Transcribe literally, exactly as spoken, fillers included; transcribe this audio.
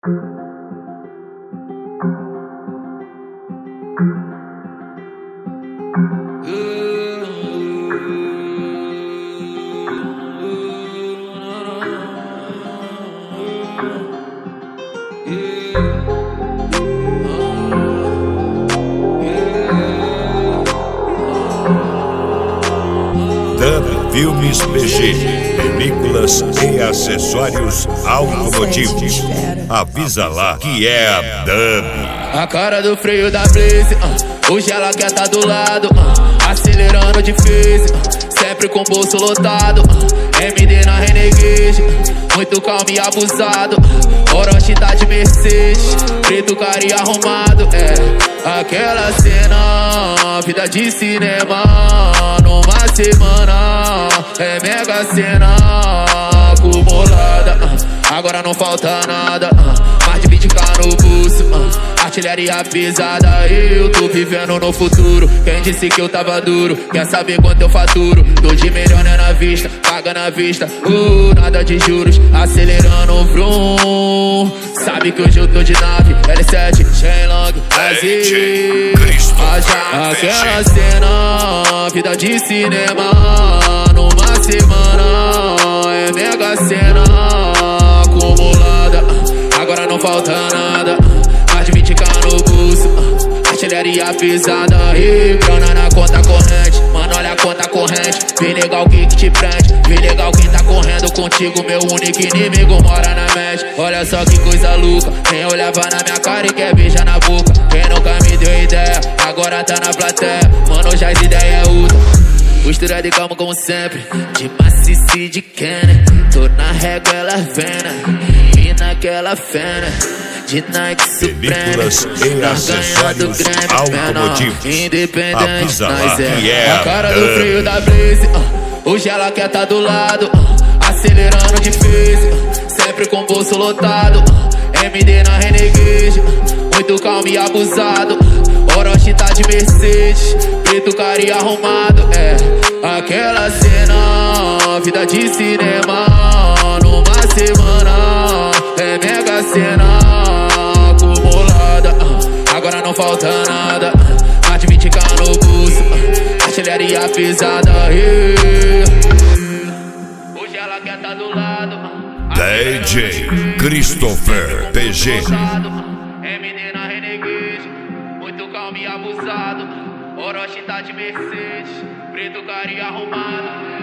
Dub Filmes P G, películas e acessórios automotivos. Avisa lá que é a Dub. A cara do freio da Blaze, uh, hoje ela quer tá do lado, uh, acelerando difícil, uh, sempre com o bolso lotado, uh, M D na Renegade, uh, muito calmo e abusado, uh, Orochi tá de Mercedes, preto cara e arrumado, é aquela cena, vida de cinema, numa semana, é mega cena acumulada, uh, agora não falta nada, uh, mais de vinte k no bolso, uh, artilharia pesada, eu tô vivendo no futuro. Quem disse que eu tava duro, quer saber quanto eu faturo? Tô de melhor né na vista, paga na vista, uh, nada de juros, acelerando o vroom. Sabe que hoje eu tô de nave, L sete, Shenlong, Brasil. Aquela cena, vida de cinema, numa semana, é mega cena acumulada, agora não falta nada, mais de vinte k no bolso, artilharia pesada e grana na conta corrente. Mano, olha a conta corrente, vê legal o que que te prende, vê legal quem tá correndo contigo, meu único inimigo mora na mente. Olha só que coisa louca, quem olhava na minha cara e quer beijar na boca, quem nunca me deu ideia, agora tá na plateia, mano, já as ideias é outra. Postura de calma como sempre, de macice de Kenner, tô na régua, ela vena, e naquela fena, de Nike Supreme, e acessórios automotivos. Independente, nós é, é a cara do freio da Blaze, uh, hoje ela quer tá do lado, uh, acelerando difícil, uh, sempre com o bolso lotado, uh, M D na Renegade, uh, muito calmo e abusado, uh, Orochi tá de Mercedes, preto cara e arrumado, é aquela cena, vida de cinema, numa semana, é mega cena acumulada, uh, agora não falta nada, uh, mais de vinte k no bolso, uh, artilharia pesada, yeah. Hoje ela quer tá do lado, uh, D J Christopher P G, M D na Renegade, muito calmo e abusado, Orochi tá de Mercedes, preto cara e arrumado.